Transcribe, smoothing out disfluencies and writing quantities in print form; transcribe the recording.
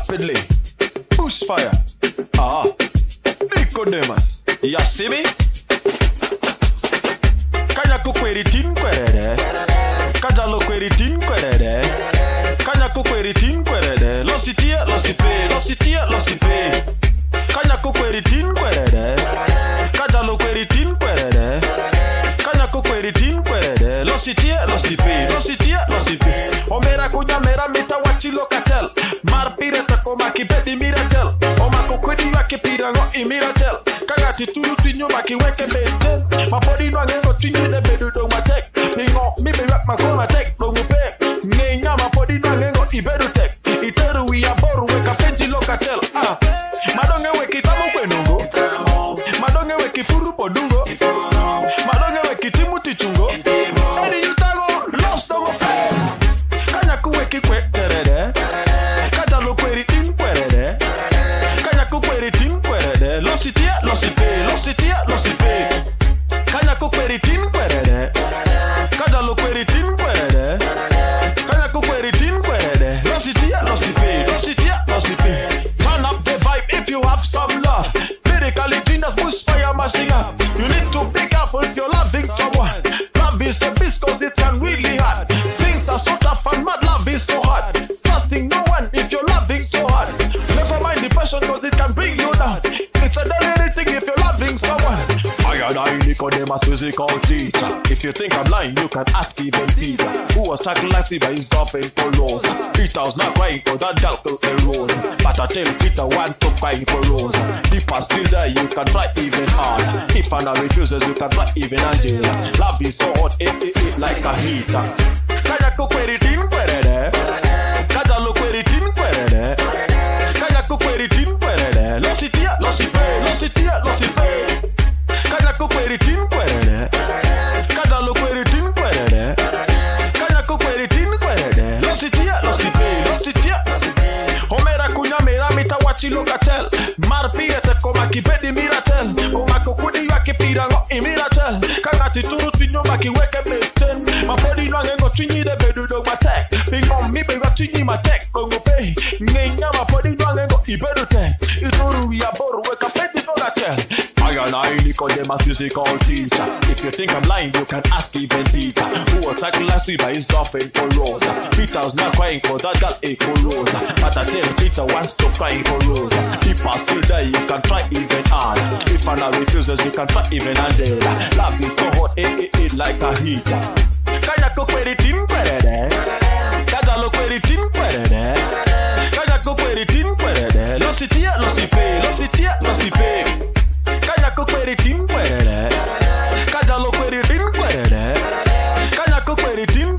rapidly. Bushfire. Ah, Nicodemus. You see me? Kanya kukweritin kwerede. Kajalo kweritin kwerede. Kanya kukweritin kwerede. Lositia, losipe, lositia, losipe. Kanya kukweritin kwerede. Kajalo kweritin kwerede. Kanya kukweritin kwerede. Lositia, losipe, lositia, losipe. Omera kunya mera mita wachilo katel. Mar pireta koma kipeti miratel. Oma kukwedi wake pirango imiratel. Kagati turu tinyo maki weke benten. Mapodi no angengo tinyo de bedu do matek. Pingo mi be wak makoma tek do ngupe. Ngenya mapodi no angengo ibedu tek. Iteru wi aboru weka penji lokatel. Madonge weki tamu kwenungo. Madonge weki furu podungo. Madonge weki timu tichungo. Edi yutago los dogo. Kanya kuweki kwe terede. Kajalo kweri tin kwerede. Kanya kukweri tin kwerede. Lositia, losipe, lositia, losipe. Kanya kukweri tin kwerede. Kajalo kweri tin kwerede. Kanya kukweri tin kwerede. Lositia, losipe, lositia, losipe. Turn up the vibe if you have some love. Lyrically, Gina's Bushfire mashing up. You need to be careful if you're loving someone. Love is a beast cause it can really hurt. Things are so tough and mad, love is so hard. Trusting no one if you're loving so hard. Never mind depression cause it can bring you down. It's a deadly thing if you're loving someone. I and I, Nicodemus, physical teacher. If you think I'm lying, you can ask even Peter, who was sacrificed by his girlfriend for Rose. Peter was not crying for that girl to a rose, but I tell Peter one to crying for Rose. Deep are still there, you can try even hard. If Anna refuses, you can try even Angela. Love is so hot, it like a heater. Kaya kukweritin kwerede. Kajalo kweritin kwerede. Kaya kukweritin kwerede. Lositia, losipe, lositia, losipe. Kaya kukweritin kwerede. Kajalo kweritin kwerede. Kaya kukweritin kwerede. Lositia, losipe, lositia, losipe. Omera kunya mera mita wachilo katel. Mar pirete koma kipedi miratel. Oma kukudi wake pirango imiratel. Kagati turu tinyo maki weke beten. Mapodi no angengo tinyi de bedu do matek. Pingo mi be wak tinyi matek kongo pe. Ngenya mapodi no angengo ibedu tek. Ituru ya boru weka pedi do gatel. I and I, Nicodemus, physical teacher. If you think I'm lying, you can ask even Peter, who was sacrificed by his girlfriend for Rosa. Peter was not crying for that girl, for Rosa, but I tell Peter wants to crying for Rosa. If I still there, you can try even hard. If Anna refuses, you can try even Angela. Love is so hot, it like a heater. Kaya kukweritin kwerede. Kajalo kweritin kwerede. Kaya kukweritin kwerede. Lositia, losipe, lositia, losipe. Kaya kukweritin kwerede. Kajalo kweritin kwerede. Kaya kukweritin